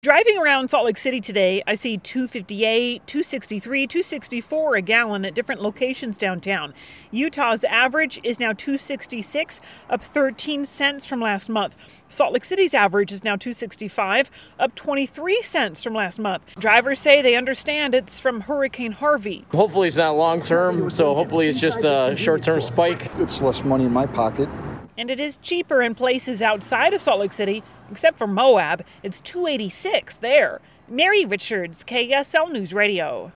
Driving around Salt Lake City today, I see $2.58, $2.63, $2.64 a gallon at different locations downtown. Utah's average is now $2.66, up 13 cents from last month. Salt Lake City's average is now $2.65, up 23 cents from last month. Drivers say they understand it's from Hurricane Harvey. Hopefully it's not long term, so hopefully it's just a short-term spike. It's less money in my pocket. And it is cheaper in places outside of Salt Lake City, except for Moab. It's $2.86 there. Mary Richards, KSL News Radio.